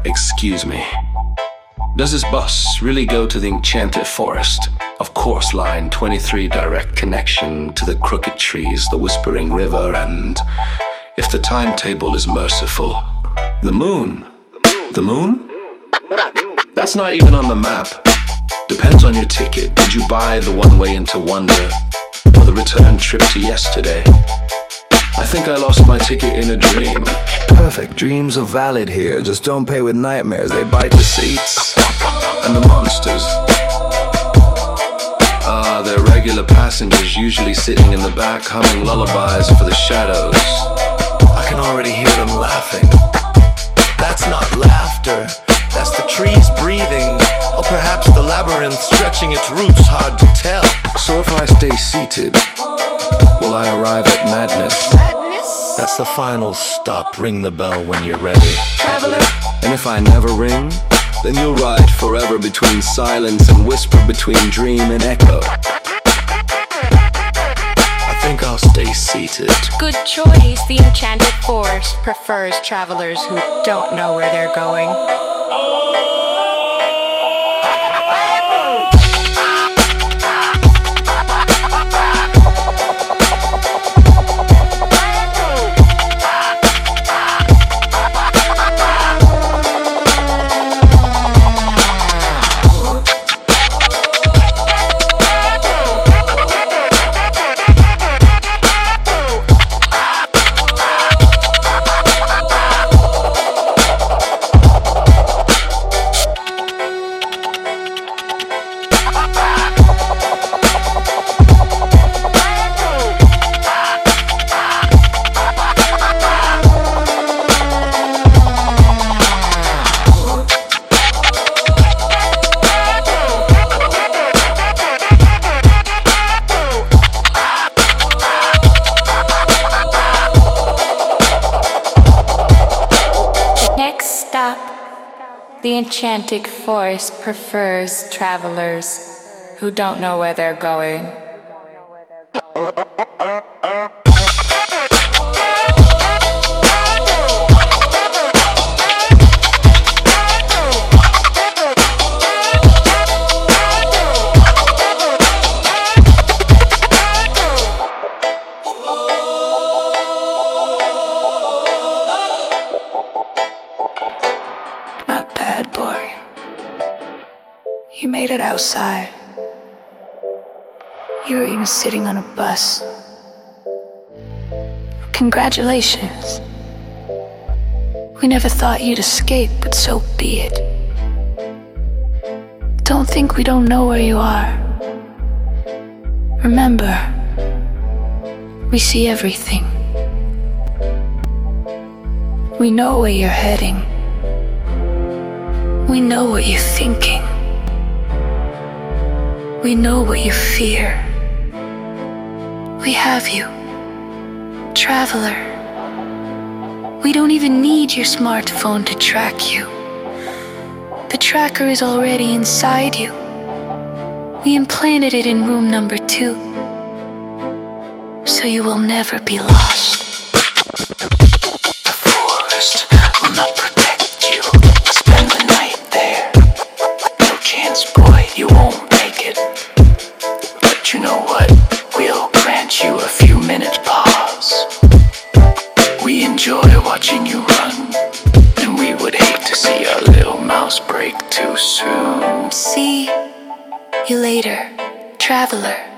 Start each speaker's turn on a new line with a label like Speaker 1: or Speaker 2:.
Speaker 1: Excuse me. Does this bus really go to the Enchanted Forest? Of course, line 23, direct connection to the crooked trees, the whispering river, and if the timetable is merciful, the moon. The moon? That's not even on the map. Depends on your ticket. Did you buy the one-way into wonder or the return trip to yesterday? I think I lost my ticket in a dream.
Speaker 2: Perfect, dreams are valid here. Just don't pay with nightmares, they bite the seats.
Speaker 1: And the monsters. They're regular passengers, usually sitting in the back, humming lullabies for the shadows.
Speaker 2: I can already hear them laughing. That's not laughter, that's the trees breathing. Or perhaps the labyrinth stretching its roots, hard to tell.
Speaker 1: So if I stay seated, will I arrive at madness?
Speaker 2: That's the final stop. Ring the bell when you're ready,
Speaker 1: Traveler. And if I never ring, then you'll ride forever between silence and whisper, between dream and echo.
Speaker 2: I think I'll stay seated.
Speaker 3: Good choice. The Enchanted Forest prefers travelers who don't know where they're going. The Enchanted Forest prefers travelers who don't know where they're going.
Speaker 4: You made it outside. You were even sitting on a bus. Congratulations. We never thought you'd escape, but so be it. Don't think we don't know where you are. Remember, we see everything. We know where you're heading. We know what you're thinking. We know what you fear. We have you, traveler. We don't even need your smartphone to track you. The tracker is already inside you. We implanted it in room number 2, so you will never be lost.
Speaker 2: The forest will not protect you. Spend the night there. No chance, boy, you won't make it. But you know what? We'll grant you a few minute pause. We enjoy watching you run, and we would hate to see a little mouse break too soon.
Speaker 4: See you later, traveler.